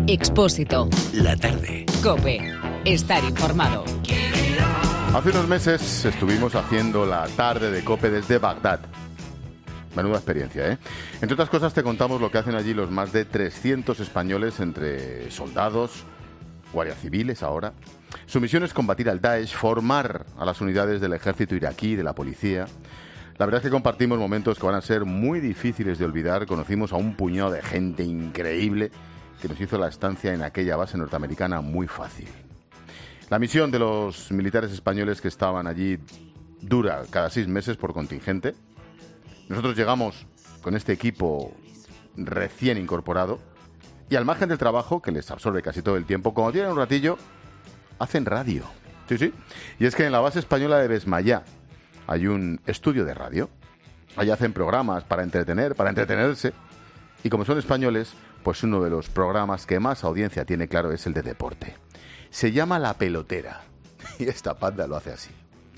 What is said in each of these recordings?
Expósito. La tarde. COPE. Estar informado. Hace unos meses estuvimos haciendo la tarde de COPE desde Bagdad. Menuda experiencia, ¿eh? Entre otras cosas te contamos lo que hacen allí los más de 300 españoles entre soldados, guardias civiles ahora. Su misión es combatir al Daesh, formar a las unidades del ejército iraquí y de la policía. La verdad es que compartimos momentos que van a ser muy difíciles de olvidar. Conocimos a un puñado de gente increíble que nos hizo la estancia en aquella base norteamericana muy fácil. La misión de los militares españoles que estaban allí dura cada 6 meses por contingente. Nosotros llegamos con este equipo recién incorporado y al margen del trabajo, que les absorbe casi todo el tiempo, cuando tienen un ratillo, hacen radio. Sí. Y es que en la base española de Besmayá hay un estudio de radio. Allí hacen programas para entretenerse. Y como son españoles, pues uno de los programas que más audiencia tiene, claro, es el de deporte. Se llama La Pelotera. Y esta panda lo hace así.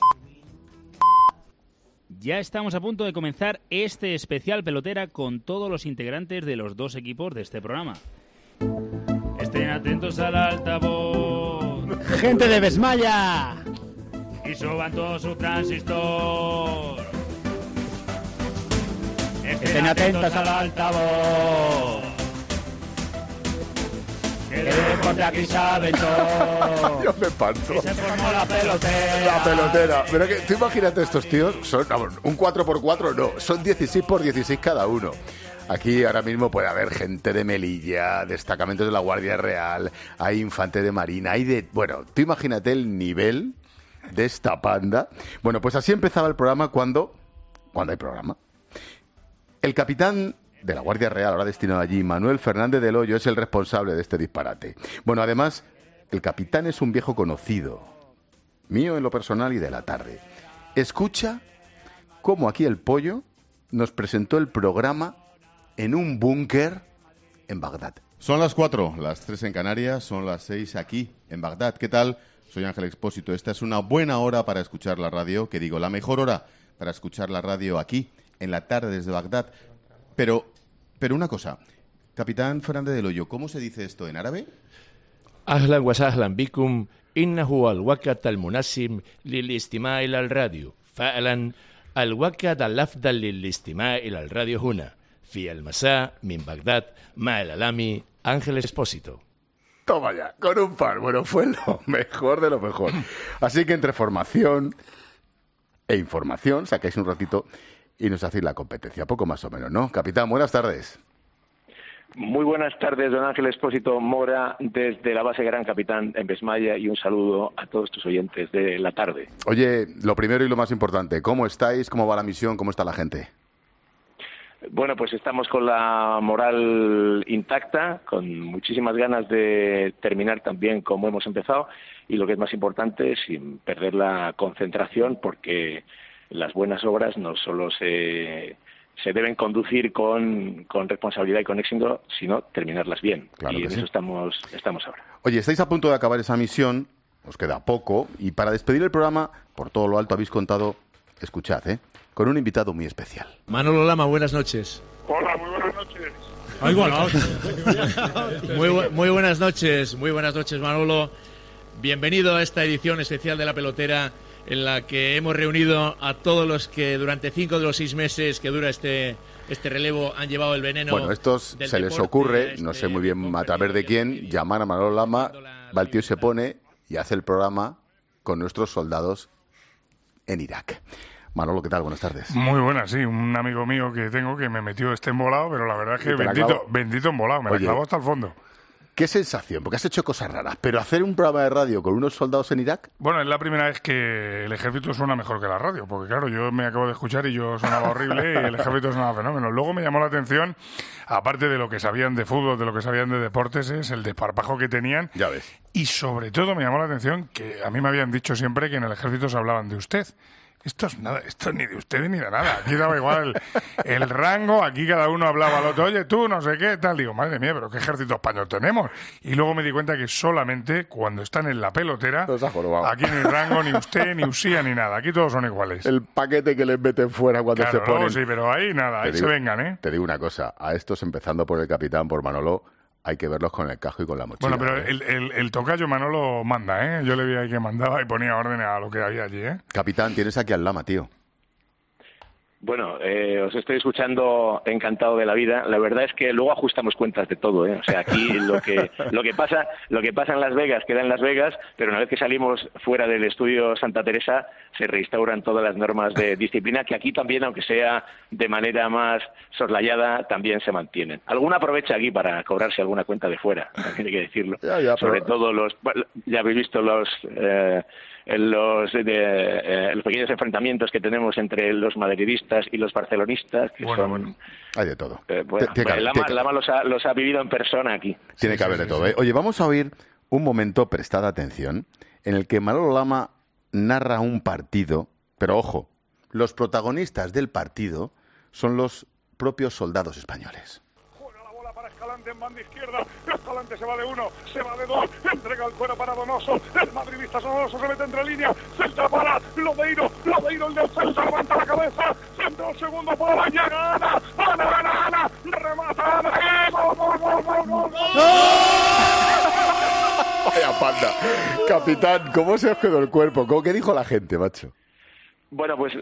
Ya estamos a punto de comenzar este especial pelotera con todos los integrantes de los dos equipos de este programa. Estén atentos al altavoz. ¡Gente de Besmaya! Y suban todo su transistor. Estén atentos al altavoz. Que de deporte aquí saben todo. Yo me parto. Y se formó la pelotera. La pelotera. Pero que tú imagínate estos tíos, son un 4x4 no, son 16x16 cada uno. Aquí ahora mismo puede haber gente de Melilla, destacamentos de la Guardia Real, hay infante de marina, hay de... Bueno, tú imagínate el nivel de esta panda. Bueno, pues así empezaba el programa cuando hay programa. El capitán de la Guardia Real, ahora destinado allí, Manuel Fernández del Hoyo, es el responsable de este disparate. Bueno, además, el capitán es un viejo conocido, mío en lo personal y de la tarde. Escucha cómo aquí el Pollo nos presentó el programa en un búnker en Bagdad. Son las 4, las 3 en Canarias, son las 6 aquí en Bagdad. ¿Qué tal? Soy Ángel Expósito. Esta es una buena hora para escuchar la radio, la mejor hora para escuchar la radio aquí, en la tarde desde Bagdad. Pero una cosa, capitán Fernández del Hoyo, ¿cómo se dice esto en árabe? Ahlan wa sahlan bikum innahu al-waqt al-munasib lil-istima' ila al-radio. Fa'lan al-waqt al-afdal lil-istima' ila al-radio huna fi al-masa min Bagdad ma al-alami Ángel Expósito. Toma ya, con un par. Bueno, fue lo mejor de lo mejor. Así que entre formación e información, sacáis un ratito y nos hacéis la competencia, poco más o menos, ¿no? Capitán, buenas tardes. Muy buenas tardes, don Ángel Expósito Mora, desde la base Gran Capitán en Besmaya, y un saludo a todos tus oyentes de la tarde. Oye, lo primero y lo más importante, ¿cómo estáis? ¿Cómo va la misión? ¿Cómo está la gente? Bueno, pues estamos con la moral intacta, con muchísimas ganas de terminar también como hemos empezado, y lo que es más importante, sin perder la concentración, porque las buenas obras no solo se deben conducir con responsabilidad y con éxito, sino terminarlas bien. Claro, y en eso estamos ahora. Oye, estáis a punto de acabar esa misión, os queda poco, y para despedir el programa, por todo lo alto habéis contado, escuchad, con un invitado muy especial. Manolo Lama, buenas noches. Hola, muy buenas noches. Ay, bueno. Muy buenas noches, Manolo. Bienvenido a esta edición especial de La Pelotera, en la que hemos reunido a todos los que durante 5 de los 6 meses que dura este relevo han llevado el veneno. Bueno, estos se les ocurre, no sé muy bien a través de quién, llamar a Manolo Lama, va el tío y se pone y hace el programa con nuestros soldados en Irak. Manolo, ¿qué tal? Buenas tardes. Muy buenas, sí. Un amigo mío que tengo que me metió embolado, pero la verdad es que bendito embolado, me la clavó hasta el fondo. ¿Qué sensación? Porque has hecho cosas raras, pero hacer un programa de radio con unos soldados en Irak... Bueno, es la primera vez que el ejército suena mejor que la radio, porque claro, yo me acabo de escuchar y yo sonaba horrible y el ejército sonaba fenómeno. Luego me llamó la atención, aparte de lo que sabían de fútbol, de lo que sabían de deportes, es el desparpajo que tenían. Ya ves. Y sobre todo me llamó la atención que a mí me habían dicho siempre que en el ejército se hablaban de usted. Esto es nada, esto ni de usted ni de nada. Aquí daba igual el rango, aquí cada uno hablaba al otro, oye, tú, no sé qué, tal. Digo, madre mía, pero qué ejército español tenemos. Y luego me di cuenta que solamente cuando están en la pelotera, aquí ni rango, ni usted, ni usía, ni nada. Aquí todos son iguales. El paquete que les meten fuera cuando claro, se ponen. Sí, pero ahí nada, ahí se vengan, ¿eh? Te digo una cosa, a estos, empezando por el capitán, por Manolo, hay que verlos con el casco y con la mochila. Bueno, pero el tocayo Manolo manda, ¿eh? Yo le vi ahí que mandaba y ponía orden a lo que había allí, ¿eh? Capitán, tienes aquí al lama, tío. Bueno, os estoy escuchando encantado de la vida. La verdad es que luego ajustamos cuentas de todo, ¿eh? O sea, aquí lo que pasa en Las Vegas queda en Las Vegas, pero una vez que salimos fuera del estudio Santa Teresa se reinstauran todas las normas de disciplina que aquí también, aunque sea de manera más soslayada, también se mantienen. Alguna aprovecha aquí para cobrarse alguna cuenta de fuera, también hay que decirlo. Sobre todo ya habéis visto los pequeños enfrentamientos que tenemos entre los madridistas y los barcelonistas, que son... Hay de todo. Lama los ha vivido en persona aquí. Tiene que haber de todo, ¿eh? Oye, vamos a oír un momento, prestad atención, en el que Manolo Lama narra un partido, pero ojo, los protagonistas del partido son los propios soldados españoles. Escalante en banda izquierda, Escalante se va de uno, se va de dos, entrega el cuero para Donoso, el madridista Donoso se mete entre líneas, centra para Lodeiro, el defensa levanta la cabeza, centra un segundo para Baña, gana, remata, ¡gol! Vaya panda. Capitán, ¿cómo se os quedó el cuerpo? ¿Qué dijo la gente, macho? Bueno, pues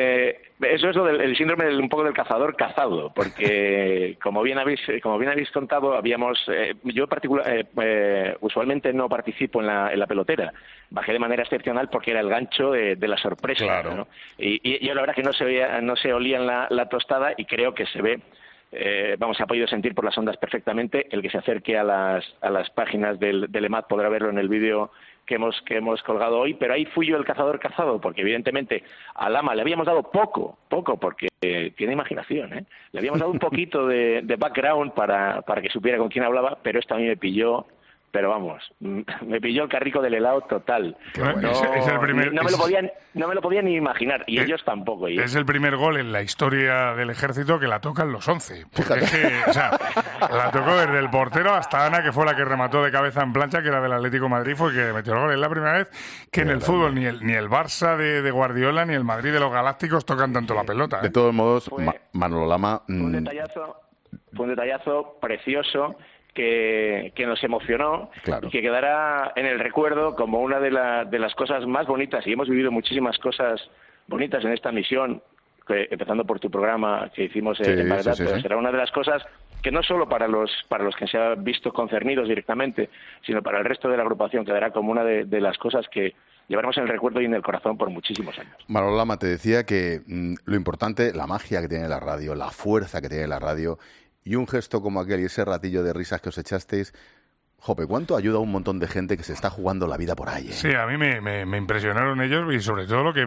eso es lo del síndrome un poco del cazador cazado, porque como bien habéis contado, yo usualmente no participo en la pelotera. Bajé de manera excepcional porque era el gancho de la sorpresa, claro, ¿no? Y yo la verdad que no se olía en la tostada y creo que se ve. Se ha podido sentir por las ondas perfectamente. El que se acerque a las páginas del EMAD podrá verlo en el vídeo que hemos colgado hoy, pero ahí fui yo el cazador cazado, porque evidentemente a Lama le habíamos dado poco, porque tiene imaginación, ¿eh? Le habíamos dado un poquito de background para que supiera con quién hablaba, pero esto a mí me pilló, pero vamos, me pilló el carrico del helado total. Bueno, es el primer, no me lo podía ni imaginar, y ellos tampoco. Es el primer gol en la historia del Ejército que la tocan los 11. Porque es que, la tocó desde el portero hasta Ana, que fue la que remató de cabeza en plancha, que era del Atlético de Madrid, fue que metió el gol. Es la primera vez que en el fútbol ni el Barça de Guardiola ni el Madrid de los Galácticos tocan tanto la pelota, ¿eh? De todos modos, Manolo Lama... Fue un detallazo precioso que nos emocionó, claro, y que quedará en el recuerdo como una de las cosas más bonitas, y hemos vivido muchísimas cosas bonitas en esta misión, empezando por tu programa que hicimos en Bagdad, pero será una de las cosas que no solo para los que se han visto concernidos directamente, sino para el resto de la agrupación quedará como una de las cosas que llevaremos en el recuerdo y en el corazón por muchísimos años. Manolo Lama, te decía que lo importante, la magia que tiene la radio, la fuerza que tiene la radio, y un gesto como aquel y ese ratillo de risas que os echasteis, jope, ¿cuánto ayuda a un montón de gente que se está jugando la vida por ahí? Sí, a mí me impresionaron ellos, y sobre todo lo que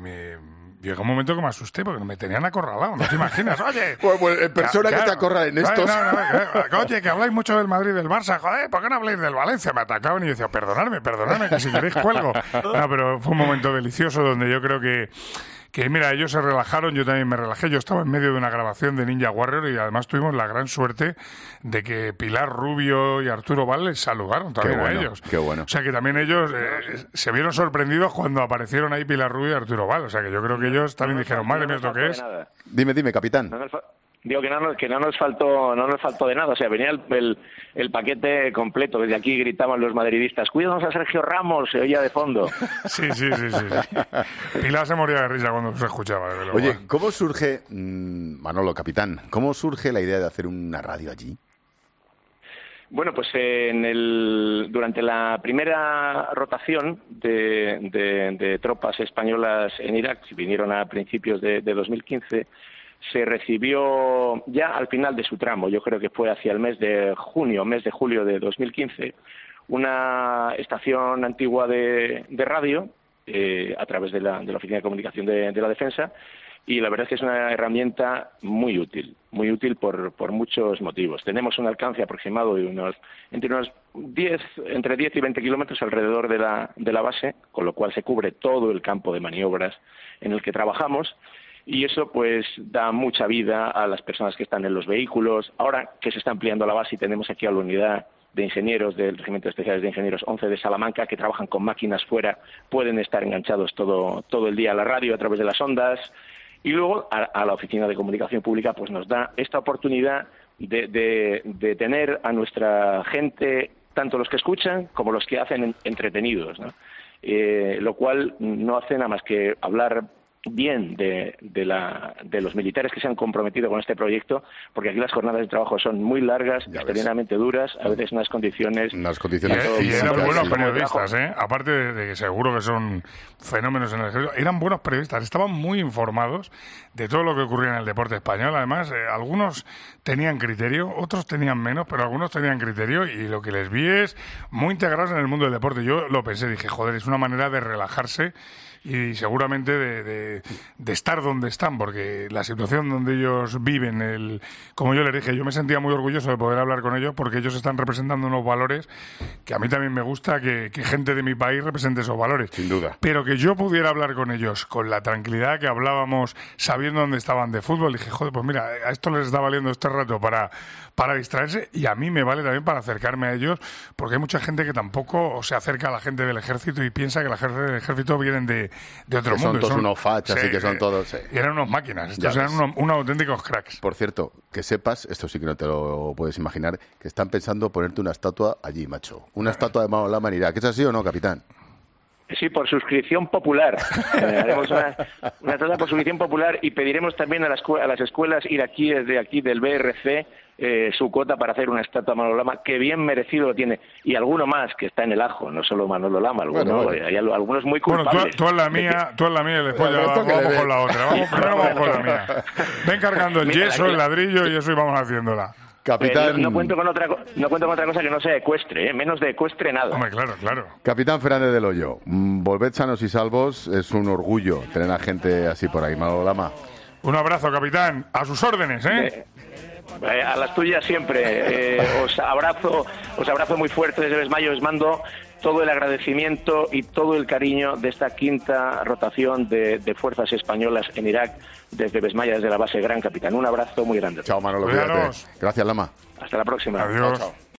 llegó un momento que me asusté porque me tenían acorralado, no te imaginas. Oye, pues en persona que te acorralen estos. Oye, que habláis mucho del Madrid y del Barça, joder, ¿por qué no habláis del Valencia? Me atacaban y yo decía, perdonadme, que si queréis cuelgo. No, pero fue un momento delicioso donde yo creo que mira, ellos se relajaron, yo también me relajé. Yo estaba en medio de una grabación de Ninja Warrior y además tuvimos la gran suerte de que Pilar Rubio y Arturo Val les saludaron también a ellos. Qué bueno. O sea que también ellos se vieron sorprendidos cuando aparecieron ahí Pilar Rubio y Arturo Val. O sea que yo creo que ellos también dijeron, madre mía, ¿esto qué es? Dime, capitán. Digo que no nos faltó de nada, o sea, venía el paquete completo. Desde aquí gritaban los madridistas, cuídanos a Sergio Ramos, se oía de fondo. Sí. Pilar se moría de risa cuando se escuchaba. Oye, ¿cómo surge, Manolo, capitán, cómo surge la idea de hacer una radio allí? Bueno, pues durante la primera rotación de tropas españolas en Irak, que vinieron a principios de 2015, se recibió ya al final de su tramo, yo creo que fue hacia el mes de julio de 2015, una estación antigua de radio a través de la Oficina de Comunicación de la Defensa, y la verdad es que es una herramienta muy útil por muchos motivos. Tenemos un alcance aproximado de entre 10 y 20 kilómetros alrededor de la base, con lo cual se cubre todo el campo de maniobras en el que trabajamos. Y eso pues da mucha vida a las personas que están en los vehículos. Ahora que se está ampliando la base y tenemos aquí a la unidad de ingenieros del Regimiento de Especiales de Ingenieros 11 de Salamanca, que trabajan con máquinas fuera, pueden estar enganchados todo el día a la radio a través de las ondas. Y luego a la Oficina de Comunicación Pública pues nos da esta oportunidad de tener a nuestra gente, tanto los que escuchan como los que hacen entretenidos, ¿no? Lo cual no hace nada más que hablar bien de los militares que se han comprometido con este proyecto, porque aquí las jornadas de trabajo son muy largas, extremadamente duras, a veces unas condiciones y eran buenos periodistas, aparte de que seguro que son fenómenos en el ejército, eran buenos periodistas, estaban muy informados de todo lo que ocurría en el deporte español. Además, algunos tenían criterio, otros tenían menos, pero algunos tenían criterio, y lo que les vi es muy integrados en el mundo del deporte. Yo lo pensé, dije, joder, es una manera de relajarse y seguramente de estar donde están, porque la situación donde ellos viven, como yo les dije, yo me sentía muy orgulloso de poder hablar con ellos, porque ellos están representando unos valores que a mí también me gusta que gente de mi país represente esos valores. Sin duda. Pero que yo pudiera hablar con ellos con la tranquilidad que hablábamos, sabiendo dónde estaban de fútbol, dije, joder, pues mira, a esto les está valiendo este rato para distraerse, y a mí me vale también para acercarme a ellos, porque hay mucha gente que tampoco se acerca a la gente del ejército y piensa que la gente del ejército vienen de otro que mundo. Son todos unos fachas, y que son todos... Y eran unos máquinas, estos eran unos auténticos cracks. Por cierto, que sepas, esto sí que no te lo puedes imaginar, que están pensando ponerte una estatua allí, macho. Una estatua de Manolo Lama en Irak. ¿Es así o no, capitán? Sí, por suscripción popular. Haremos una estatua por suscripción popular, y pediremos también a las escuelas iraquíes de aquí del BRC su cuota para hacer una estatua a Manolo Lama, que bien merecido lo tiene, y alguno más que está en el ajo, no solo Manolo Lama, hay algunos muy culpables. Bueno, tú haz la mía y después ya vamos con la otra. Vamos con la mía. Ven cargando el yeso, el ladrillo y eso, y vamos haciéndola. Capitán... No cuento con otra cosa que no sea ecuestre, menos de ecuestre nada. Hombre, claro. Capitán Fernández del Hoyo, volved sanos y salvos, es un orgullo tener a gente así por ahí. Manolo Lama. Un abrazo, capitán, a sus órdenes, a las tuyas siempre. Os abrazo muy fuerte desde Besmayo. Os mando todo el agradecimiento y todo el cariño de esta quinta rotación de fuerzas españolas en Irak desde Besmaya, desde la base Gran Capitán. Un abrazo muy grande. Chao, Manolo, cuídate. Gracias, Lama. Hasta la próxima. Adiós. Chao.